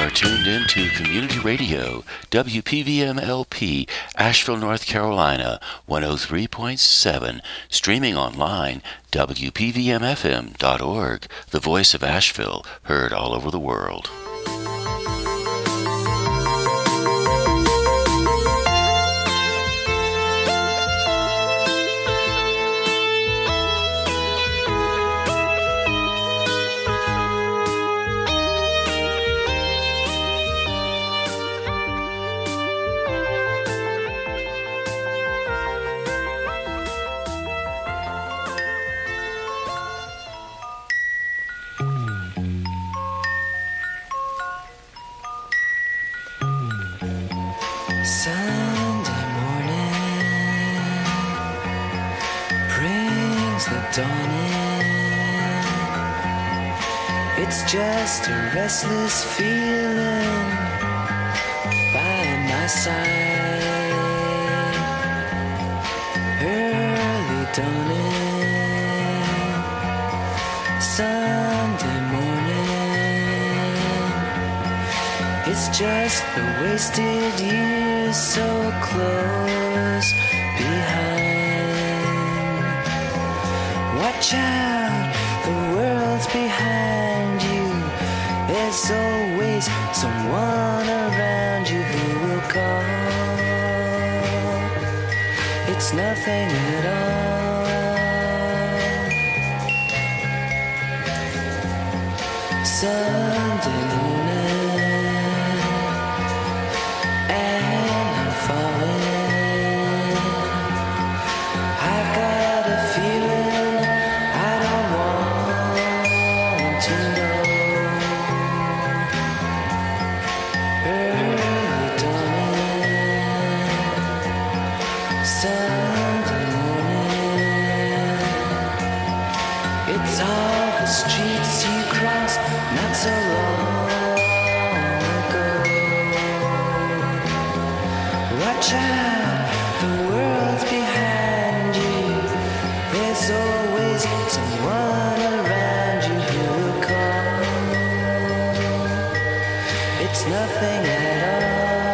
are tuned in to Community Radio, WPVM-LP, Asheville, North Carolina, 103.7, streaming online, WPVMFM.org, the voice of Asheville, heard all over the world. Sunday morning brings the dawn in. It's just a restless feeling by my side. Early dawning, Sunday morning. It's just the wasted years so close behind. Watch out, the world's behind you. There's always someone around you who will call. It's nothing at all. Sunday morning, and I'm falling. I've got a feeling I don't want to know. Early dawning, Sunday morning. It's all the streets you crossed not so long ago. Watch out, the world's behind you. There's always someone around you who will call. It's nothing at all.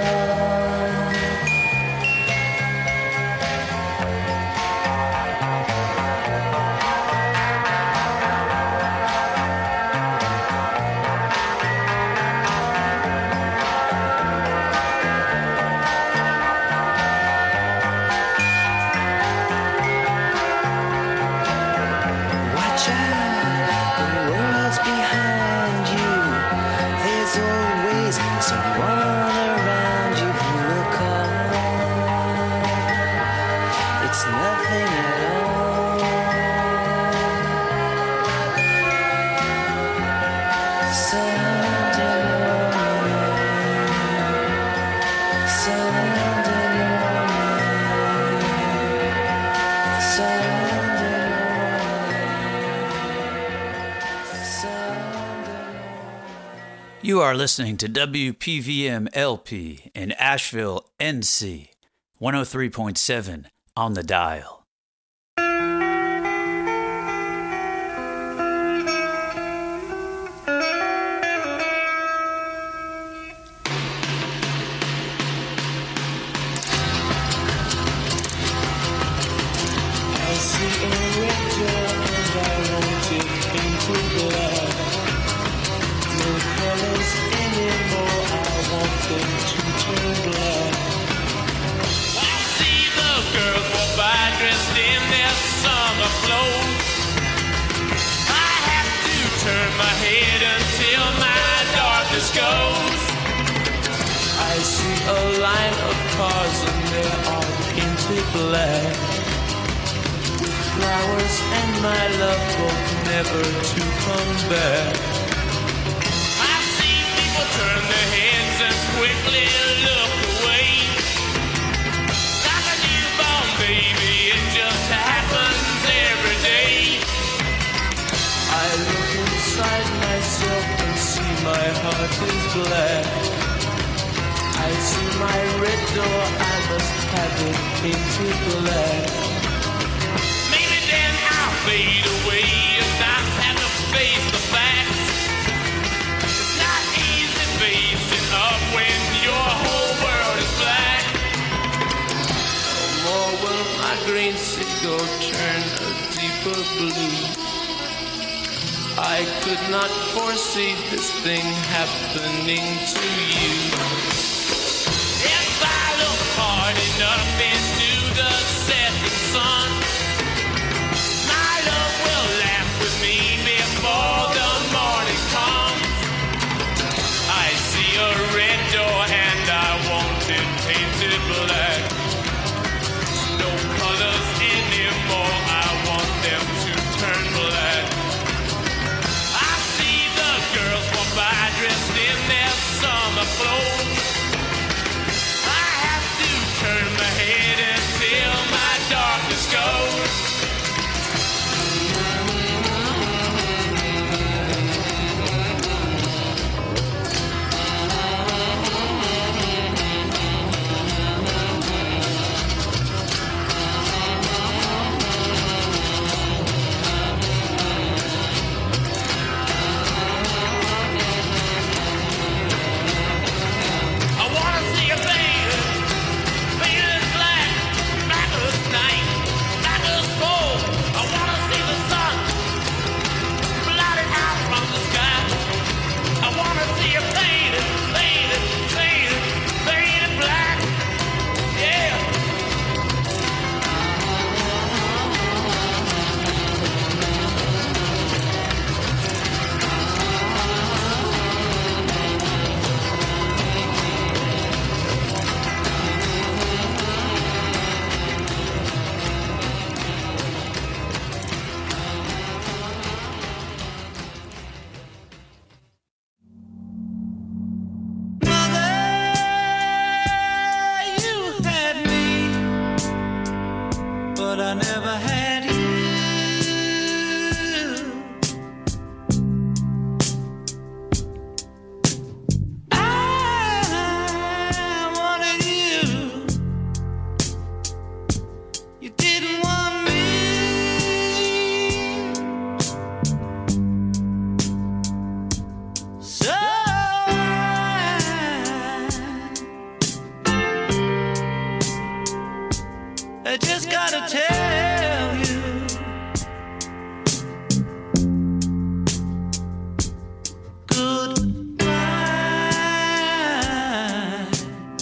Watch out, the world's behind you. There's always someone around you who will call. It's nothing at all. Sunday morning, Sunday morning, Sunday You are listening to WPVM LP in Asheville, NC, 103.7 on the dial. I see a red door and I want it into black. No colors anymore, I want them to turn black. I see the girls walk by dressed in their summer clothes. I have to turn my head until my darkness goes. I see a line of cars and they are painted black. With flowers and my love both never to come back. I see people turn their heads and quickly look away. Like a newborn baby, it just happens every day. I look inside myself and see my heart is black. I see my red door, I must have it painted black. Maybe then I'll fade away and not have to face the facts. It's not easy facing when your whole world is black. No more will my green seagull turn a deeper blue. I could not foresee this thing happening to you. If I look hard enough into the setting sun, my love will laugh with me before the morning comes. I see a red door and I want it painted black. No colors anymore, I want them to turn black. I see the girls walk by dressed in their summer clothes. I have to turn my head until my darkness goes. I wanna see a faded, faded black, black as night, black as coal. I wanna see the sun blotted out from the sky. I wanna see a faded, faded, faded, faded black. Yeah. You had me, but I never had you. I wanted you. You didn't want me. So I just gotta tell you, goodbye,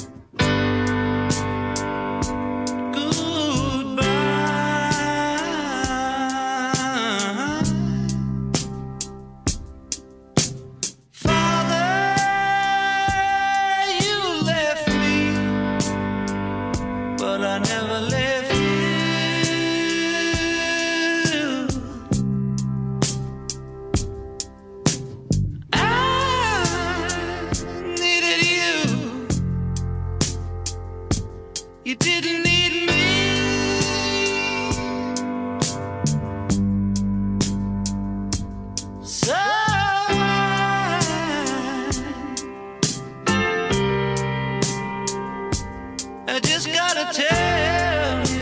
goodbye. Father, you left me, but I never left you. I needed you. You didn't need me. So I just gotta tell you,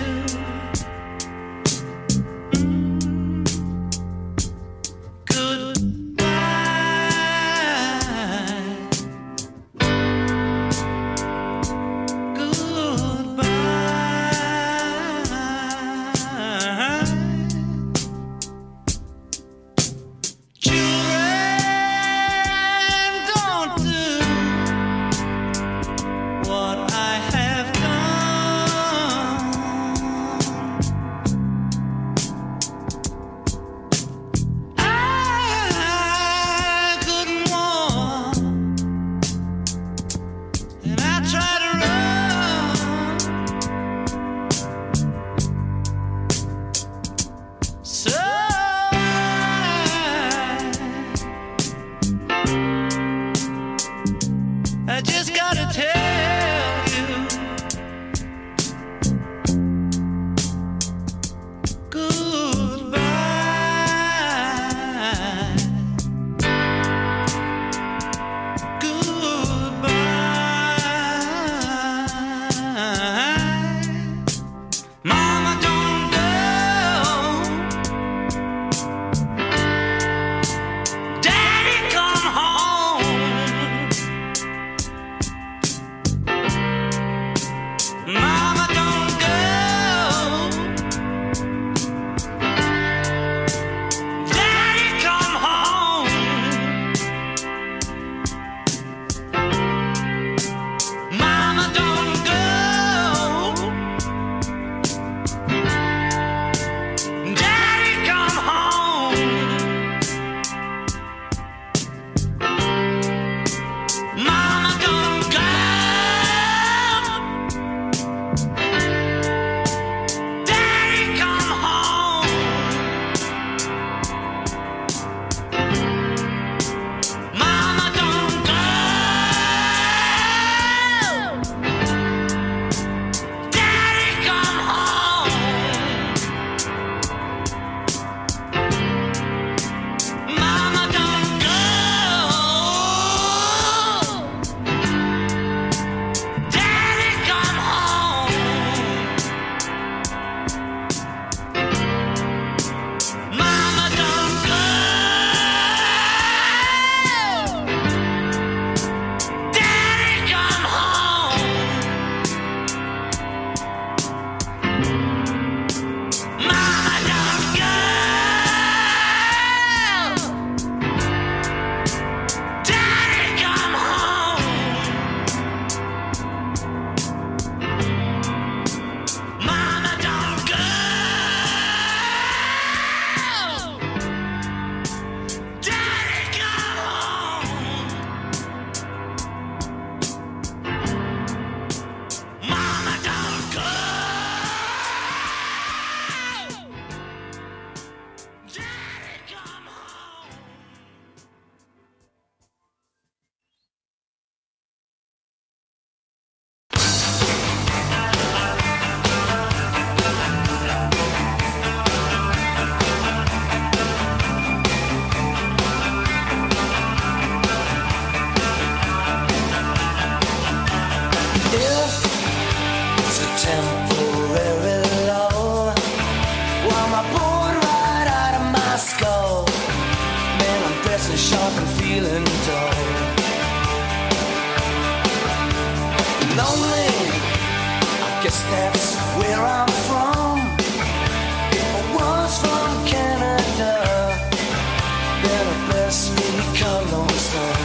Guess that's where I'm from. If I was from Canada, better bless me, Cologne sun.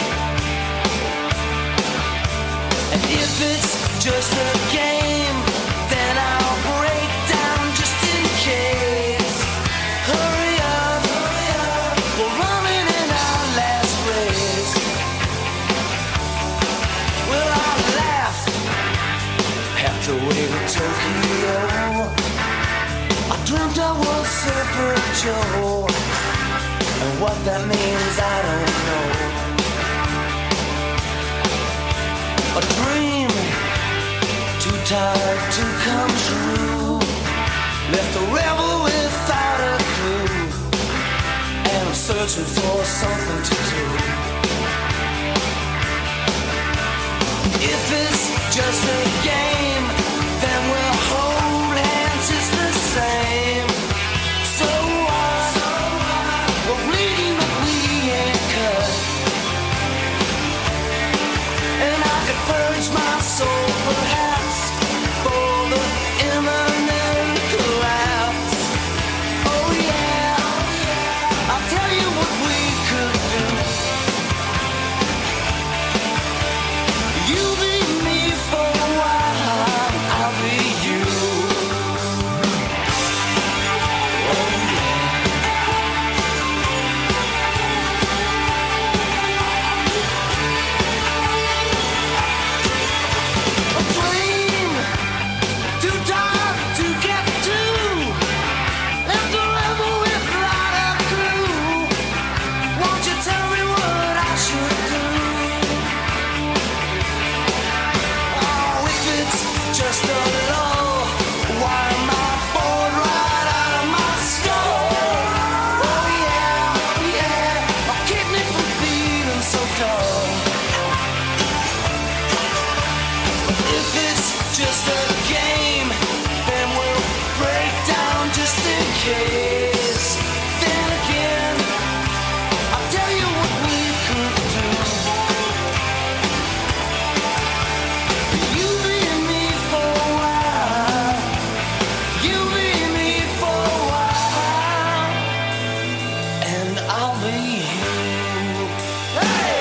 And if it's just a game, then I'll break down just in case. Hurry up, we're running in our last race. Well, I laughed half the way to Tokyo. I dreamt I was Surfer Joe, and what that means I don't know. A dream too tired to come true, left a rebel without a clue, and I'm searching for something to do. If it's just a game, then we'll hold hands, it's the same. So what? We're bleeding but we ain't cut, and I could purge my soul perhaps for the imminent collapse. Oh yeah, I'll tell you what we could do. You be me for a while, I'll be you. Oh yeah. A dream too dark to get to, left a rebel without a clue. Won't you tell me what I should do? Oh, if it's just a lull, why am I bored right out of my skull? Oh yeah, I'll keep me from feeling so dull. If it's just a game, then we'll break down just in case. Then again, I'll tell you what we could do. You be me for a while, you be me for a while, and I'll be you. Hey!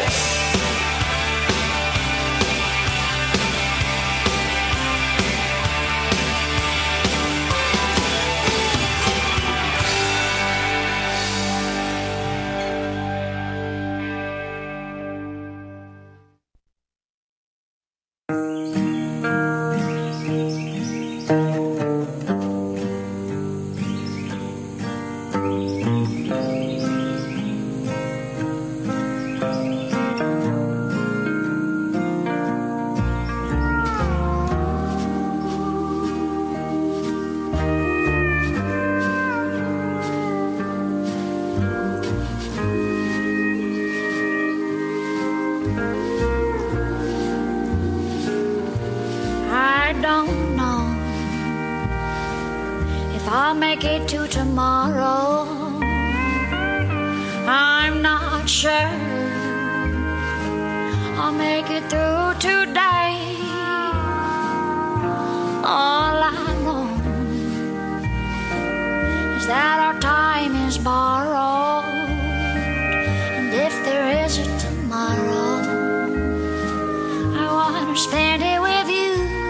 I don't know if I'll make it to tomorrow. I'm not sure I'll make it through today. All I know is that our time is borrowed, and if there is a tomorrow, I wanna spend it with you.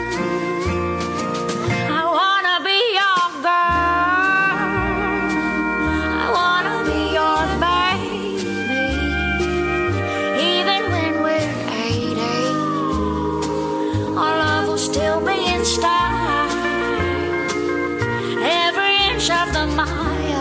I wanna be your girl, I wanna be your baby. Even when we're 80, our love will still be in style. Every inch of the mile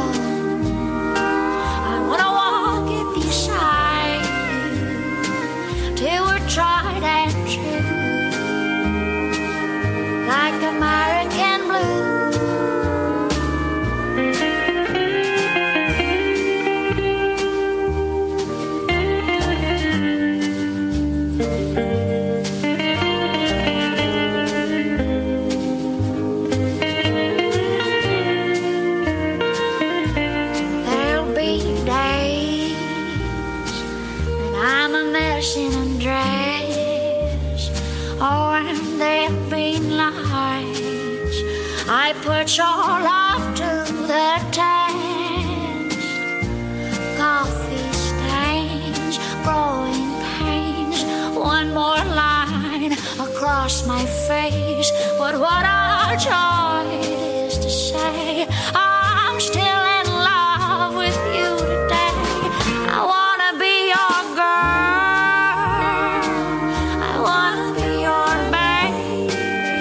nights I put your love to the test. Coffee stains, growing pains, one more line across my face. But what a joy it is to say I'm still in love with you today. I wanna be your girl, I wanna be your baby.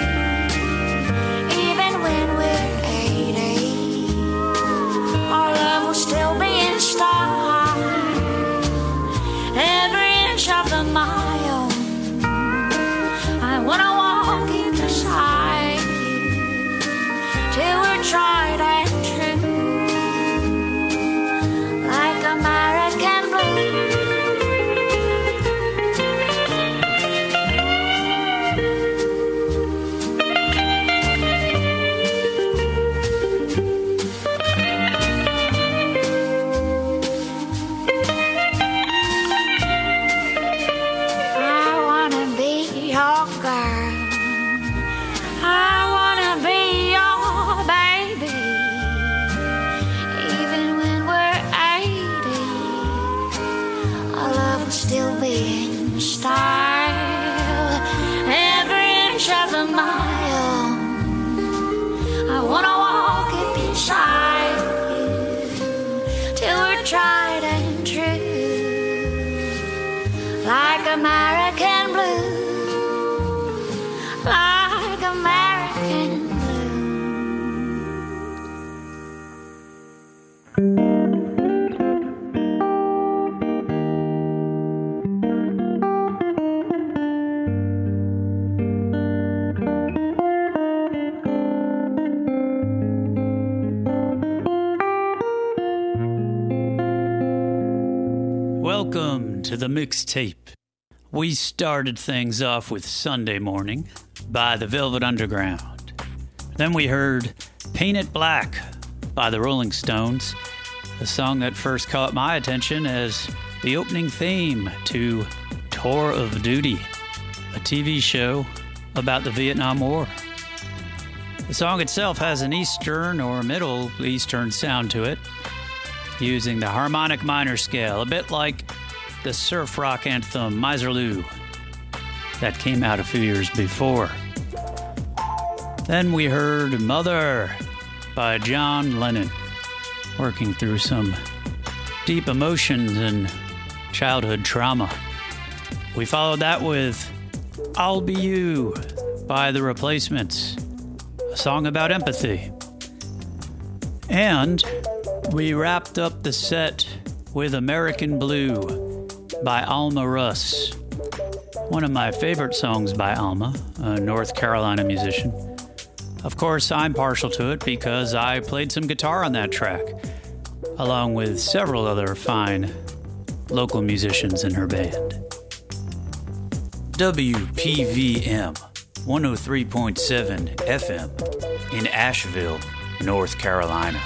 Even when we're 80, our love will still be in style. Every inch of the mile, I wanna walk in beside you till we're tried and true, like American blue. I wanna be your girl, I wanna be your baby. Even when we're 80, our love will still be in style. Every inch of the mile, I wanna walk it beside you till we're tried and true, like American blue, like American blue. Welcome to the mixtape. We started things off with Sunday Morning by the Velvet Underground. Then we heard Paint It Black by the Rolling Stones, a song that first caught my attention as the opening theme to Tour of Duty, a TV show about the Vietnam War. The song itself has an Eastern or Middle Eastern sound to it, using the harmonic minor scale, a bit like the surf rock anthem Miserloo that came out a few years before. Then we heard Mother by John Lennon, working through some deep emotions and childhood trauma. We followed that with I'll Be You by The Replacements, a song about empathy. And we wrapped up the set with American Blue by Alma Russ, one of my favorite songs by Alma, a North Carolina musician. Of course, I'm partial to it because I played some guitar on that track, along with several other fine local musicians in her band. WPVM 103.7 FM in Asheville, North Carolina.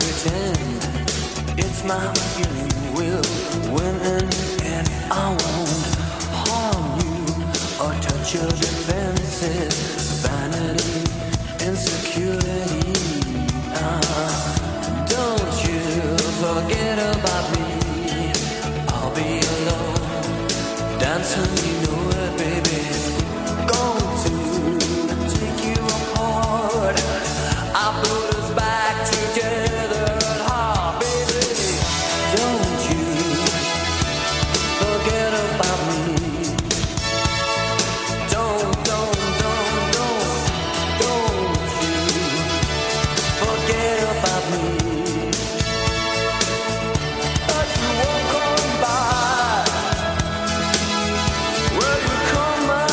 pretend it's my feeling will win in the end. I won't harm you or touch your defenses. Vanity, insecurity. Don't you forget about me. I'll be alone, dancing, you know it, baby. Going to take you apart. I put us back together. Ah, baby, don't you forget about me. Don't you forget about me. As you walk on by, will you call my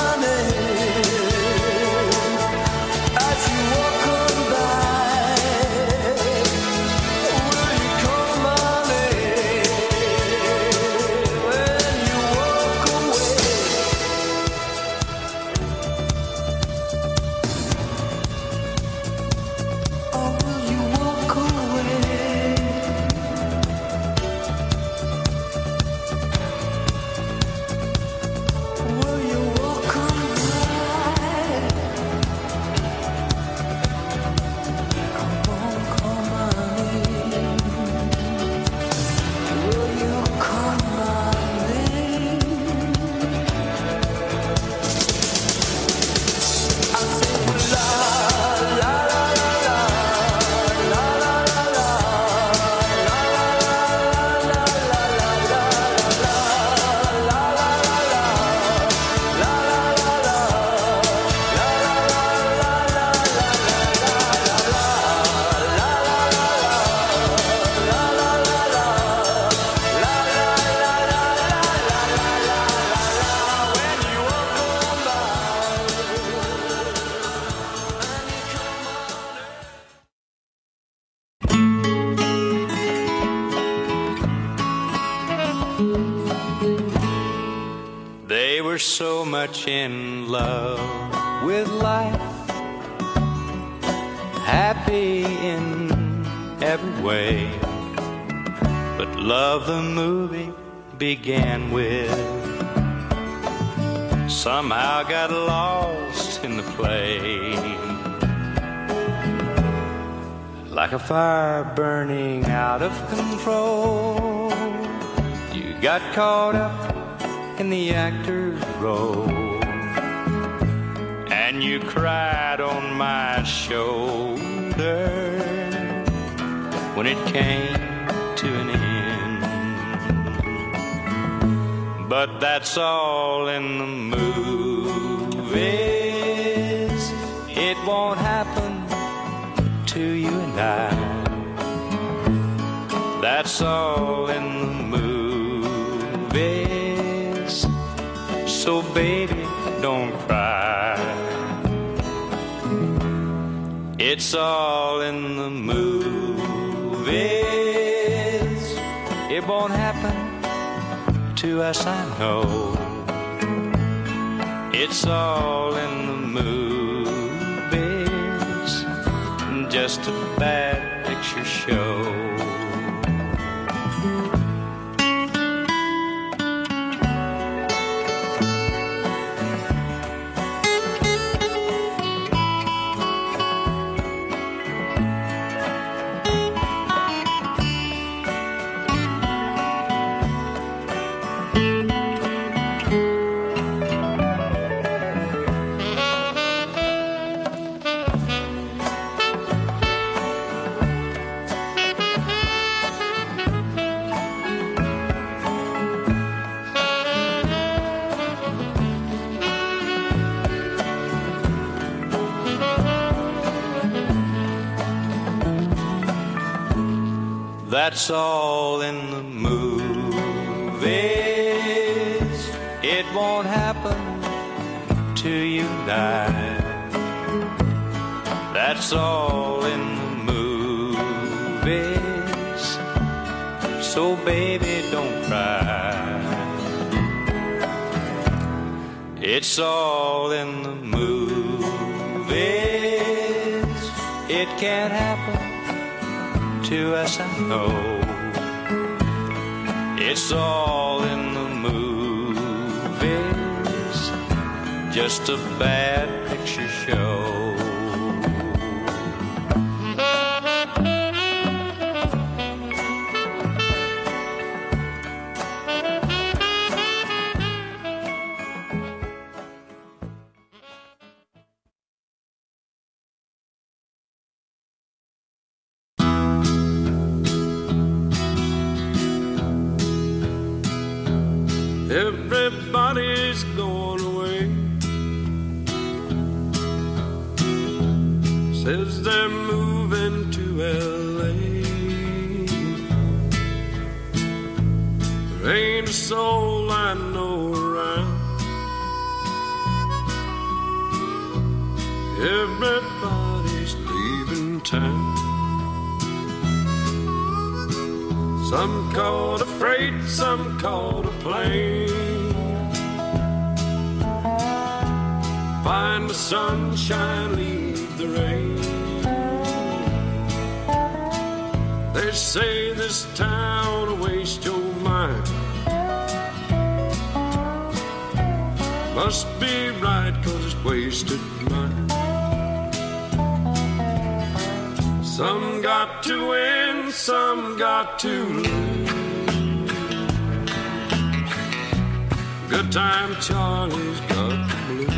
name? As you walk on by, will you call my name? When you walk away. Oh, will you walk away? Will you walk away? Come on, call my name. Will you call my name? I say la la la la la la la la la They were so much in love with life, happy in every way. But love the movie began with somehow got lost in the play. Like a fire burning out of control, you got caught up in the actor's role, and you cried on my shoulder when it came to an end. But that's all in the movies. It won't happen to you and I. That's all in the movies. So baby, don't cry. It's all in the movies. It won't happen to us, I know. It's all in the movies. Just a bad picture show. That's all in the movies. It won't happen to you and I. That's all in the movies. So baby, don't cry. It's all in the movies. It can't happen to S&O. It's all in the movies, just a bad picture show. Everybody's going away. Says they're moving to LA. There ain't a soul I know around. Everybody's leaving town. Some called a freight, some called a plane. Find the sunshine, leave the rain. They say this town will waste your mind. Must be right, 'cause it's wasted mine. Some got to win, some got to lose. Good time Charlie's got the blues.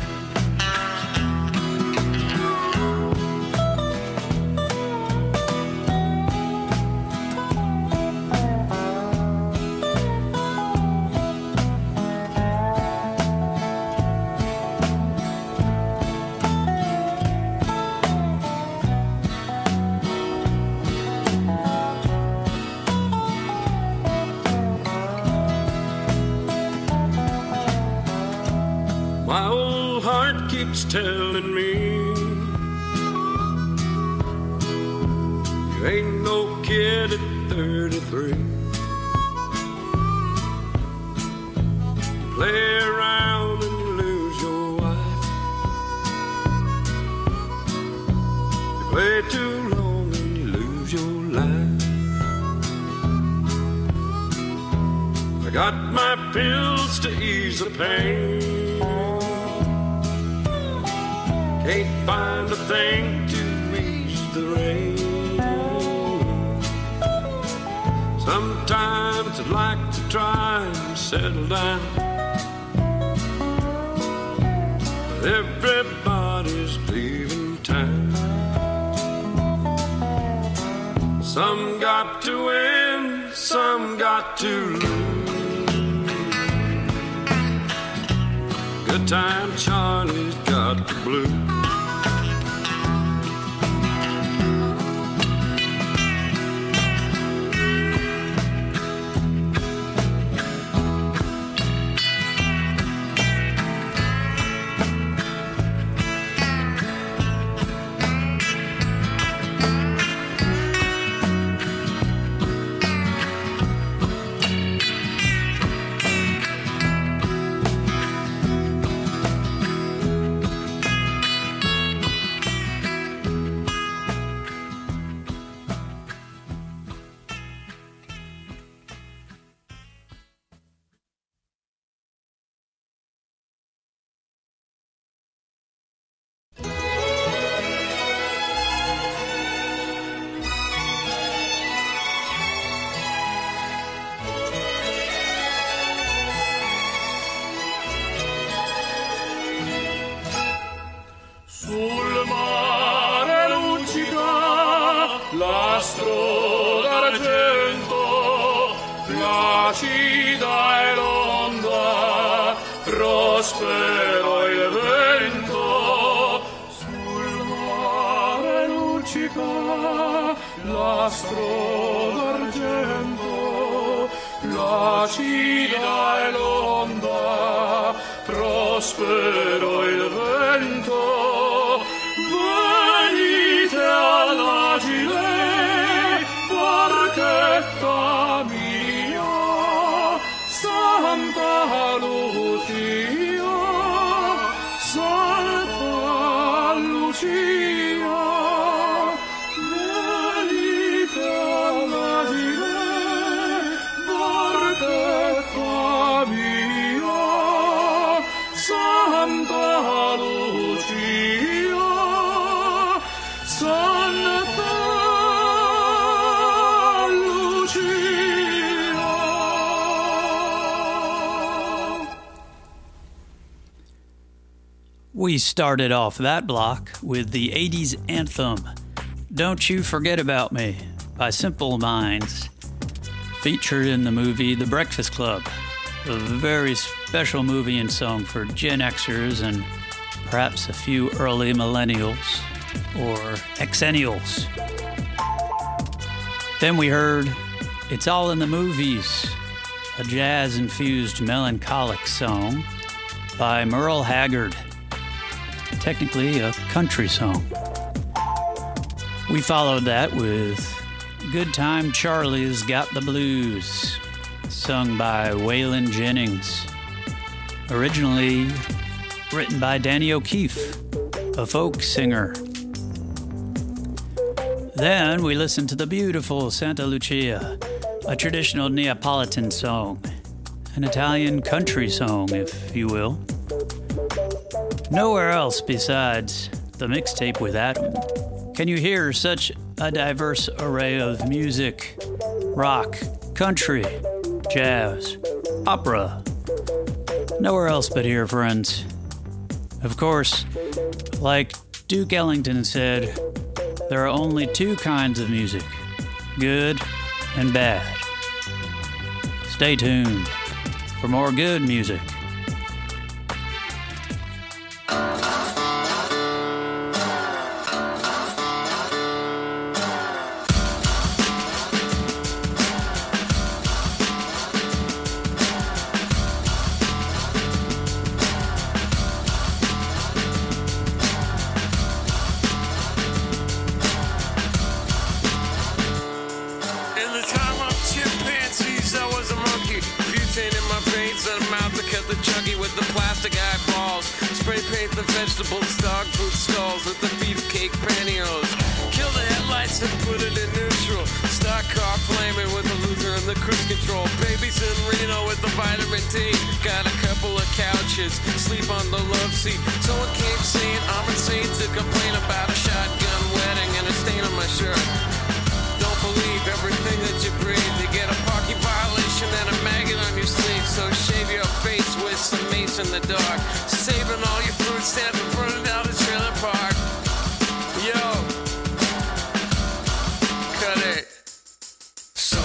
My old heart keeps telling me you ain't no kid at 33. You play around and you lose your wife. You play too long and you lose your life. I got my pills to ease the pain. Can't find a thing to ease the rain. Sometimes I'd like to try and settle down, but everybody's leaving town. Some got to win, some got to lose. Good time Charlie's got the blues. L'astro d'argento, placida e l'onda, prospero il vento. Sul mare luccica l'astro d'argento, placida e l'onda, prospero il vento. Venite all'agile, barchetta mia, Santa Lucia, Santa Lucia. Venite We started off that block with the 80s anthem, Don't You Forget About Me, by Simple Minds, featured in the movie The Breakfast Club, a very special movie and song for Gen Xers and perhaps a few early millennials or exennials. Then we heard It's All in the Movies, a jazz-infused melancholic song by Merle Haggard, technically a country song. We followed that with Good Time Charlie's Got the Blues, sung by Waylon Jennings, originally written by Danny O'Keefe, a folk singer. Then we listened to the beautiful Santa Lucia, a traditional Neapolitan song, an Italian country song, if you will. Nowhere else besides the mixtape with Adam can you hear such a diverse array of music: rock, country, jazz, opera. Nowhere else but here, friends. Of course, like Duke Ellington said, there are only two kinds of music, good and bad. Stay tuned for more good music. Vegetables, dog food stalls with the beefcake pantyhose. Kill the headlights and put it in neutral. Stock car flaming with the Luther and the cruise control. Babies in Reno with the vitamin D. Got a couple of couches, sleep on the love seat. Someone came saying I'm insane to complain about a shotgun wedding and a stain on my shirt. Don't believe everything that you breathe. You get a parking violation and a maggot on your sleeve. So shave your face with some mace in the dark. Saving all your fruit stamps and burning down the trailer park. Yo, cut it. So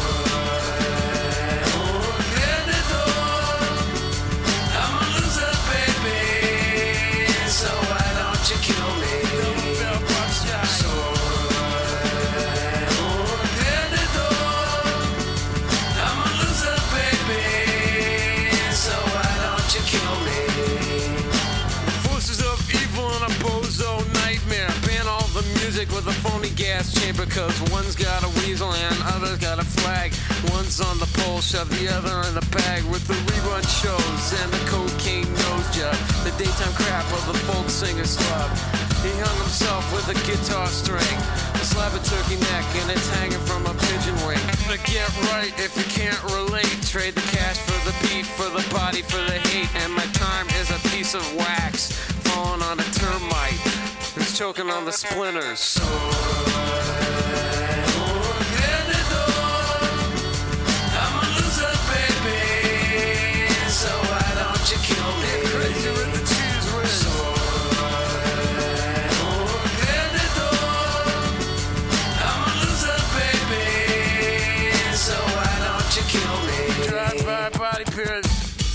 I'm a loser, baby. So why don't you kill me? So I'm a loser, baby. So why don't you kill me? Forces of evil and a bozo nightmare. Ban all the music with a phony gas chamber, cause one's got a weasel and other's got a flag. One's on the pole, shove the other in the bag with the rerun shows and the cocaine nose job. The daytime crap of the folk singer slub. He hung himself with a guitar string, a slab of turkey neck, and it's hanging from a pigeon wing. But get right if you can't relate. Trade the cash for the beat, for the body, for the hate. And my time is a piece of wax falling on a termite who's choking on the splinters. So I'm a loser, baby. So why don't you kill me? Get crazy with the cheese whiz. So I'm a loser, baby. So why don't you kill me? Drive-by body pierce.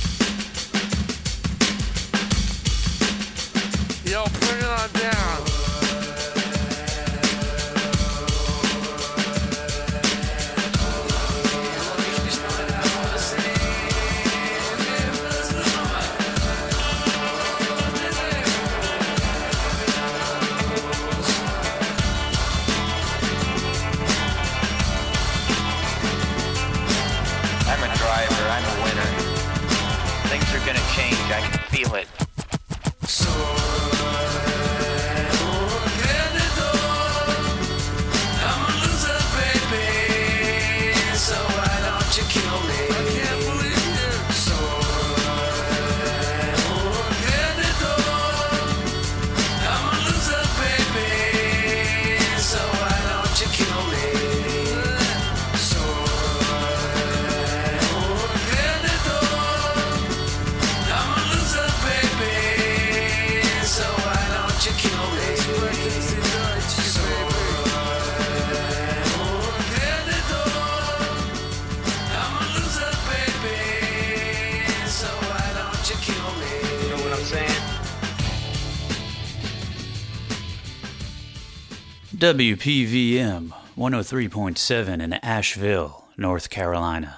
Yo, bring it on down. I'm a driver, I'm a winner. Things are gonna change, I can feel it. I'm a loser, baby. So why don't you kill me? I can't believe you. So I'm a loser, baby. So why don't you kill me? So I'm a loser, baby. WPVM 103.7 in Asheville, North Carolina.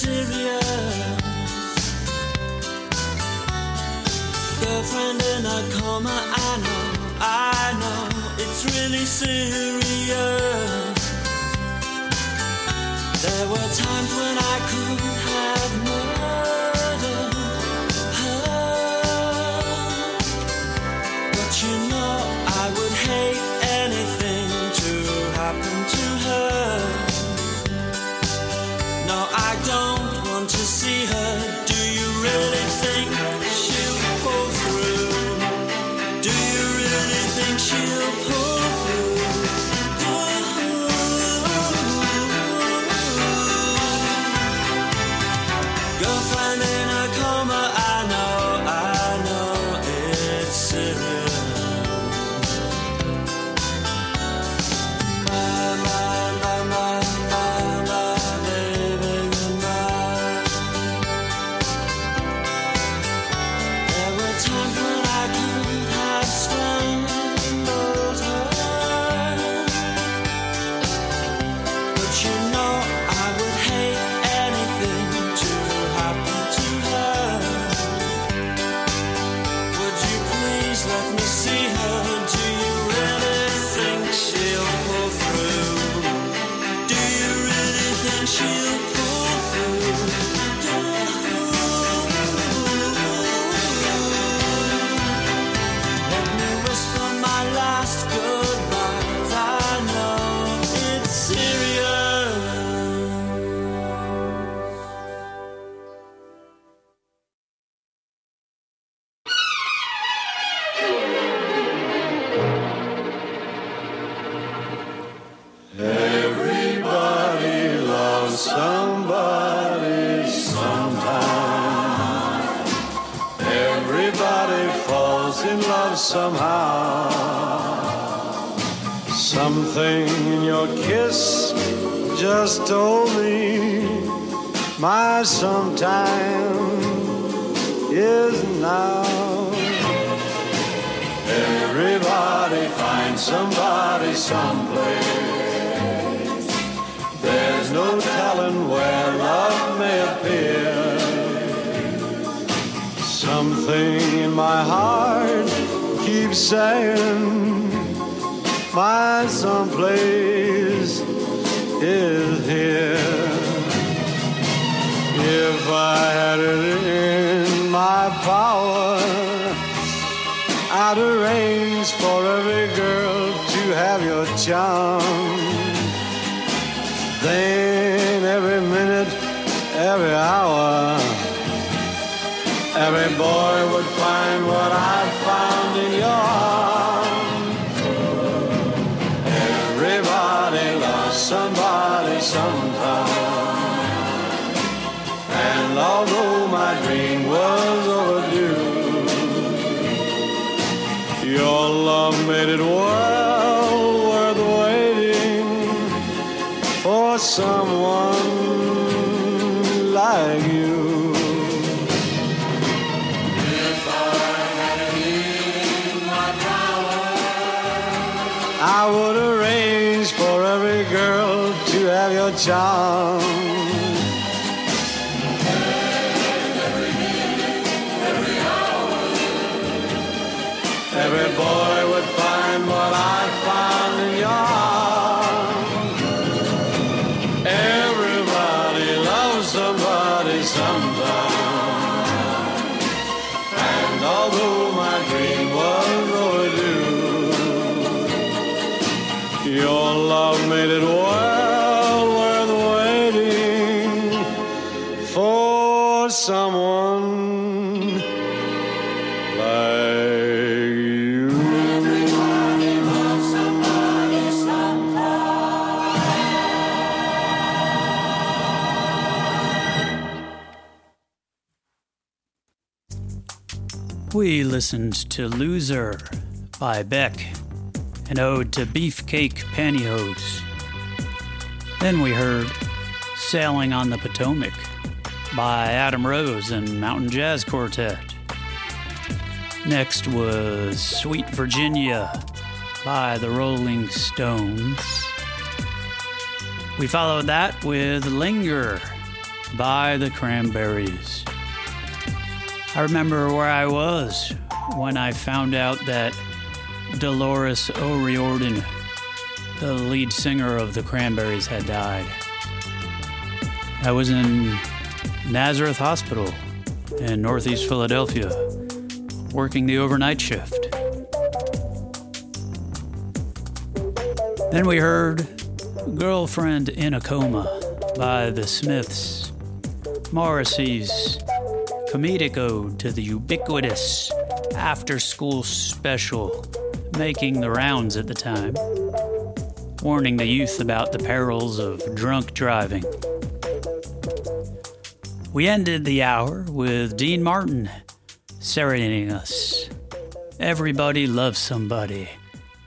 serious. Girlfriend in a coma, I know, it's really serious. There were times when I could have murdered her, but you know I would hate anything to happen to her. No, I don't want to see her. Do you really think she'll pull through? Do you really think she'll pull through? Girlfriend in a coma, I know it's serious. My baby, goodbye. There were times when I could have strangled her, but you know I would hate anything to happen to her. Would you please let me see her? Do you really think she'll pull through? Do you really think she'll pull through? Let me whisper my last goodbyes. I know it's serious. Everybody loves somebody sometime. Everybody falls in love somehow. Something in your kiss just told me my sometime is now. Everybody finds somebody someplace. There's no telling where love may appear. Something in my heart keeps saying my someplace is here. If I had it in my power, I'd arrange for every girl to have your charm. Then every minute, every hour, every boy would find what I found in your arms. Everybody loves somebody sometime. And although my dream was overdue, your love made it well worth waiting for someone like you. If I had it in my power, I would arrange for every girl to have your charm. Every boy would find what I found in your arms. Everybody loves somebody sometime. And although my dream was overdue, your love made it well worth waiting for someone like you. Everybody loves somebody sometime. We listened to Loser by Beck, an ode to beefcake pantyhose. Then we heard Sailing on the Potomac by Adam Rose and Mountain Jazz Quartet. Next was Sweet Virginia by the Rolling Stones. We followed that with Linger by the Cranberries. I remember where I was when I found out that Dolores O'Riordan, the lead singer of the Cranberries, had died. I was in Nazareth Hospital in Northeast Philadelphia, working the overnight shift. Then we heard Girlfriend in a Coma by the Smiths, Morrissey's comedic ode to the ubiquitous after-school special making the rounds at the time, warning the youth about the perils of drunk driving. We ended the hour with Dean Martin serenading us. Everybody loves somebody,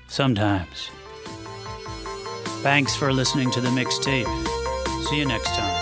sometimes. Thanks for listening to the mixtape. See you next time.